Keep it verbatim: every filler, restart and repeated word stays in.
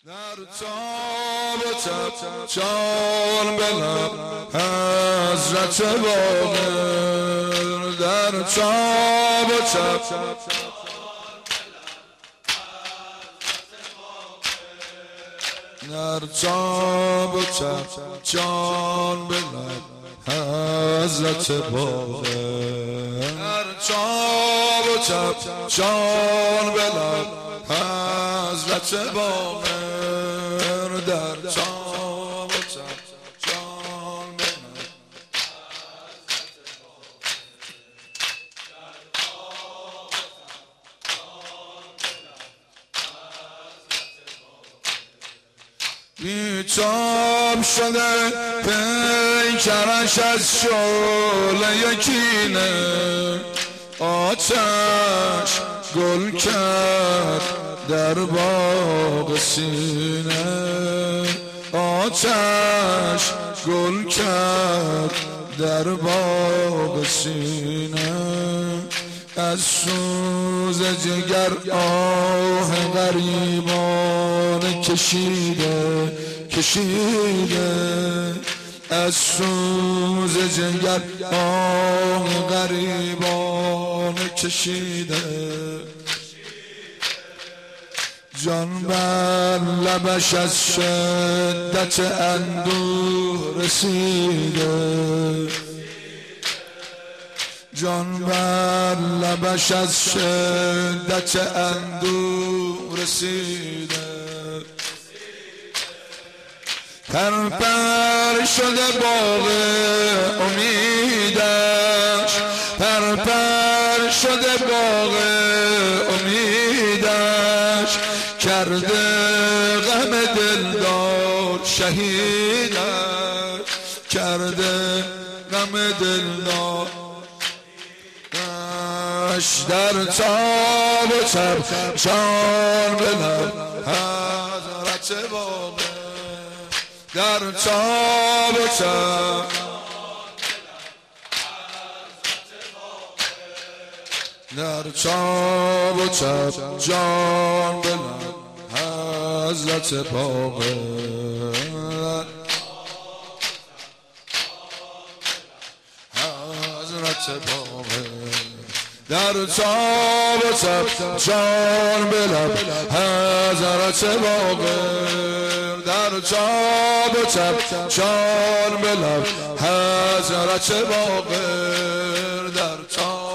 در تاب و تب جان بلب حضرت باقر در تاب و تب در تاب و تب جان بلب حضرت باقر در تاب و تب جان بلب حضرت باقر در تاب و تب جان بلب بیتاب شده پیکرش از شعله کینه آتش گل کرد در باغ سینه آتش گل کرد در باغ سینه از سوز جگر آه غریبان کشیده کشیده از سوز جگر آه غریبان کشیده جان بر لبش از شدت اندوه رسیده جان بر لبش از شدت اندوه رسیده پر پر شده باغ امیدش پر پر شده باغ امیدش کرده غم دلدار شهیدش کرده غم دلدار در تاب و تب جان بلب حضرت باقر در تاب و تب در تاب و تب جان بلب حضرت باقر حضرت باقر در تاب و تب جان بلب حضرت باقر در تاب و تب جان بلب حضرت باقر در تاب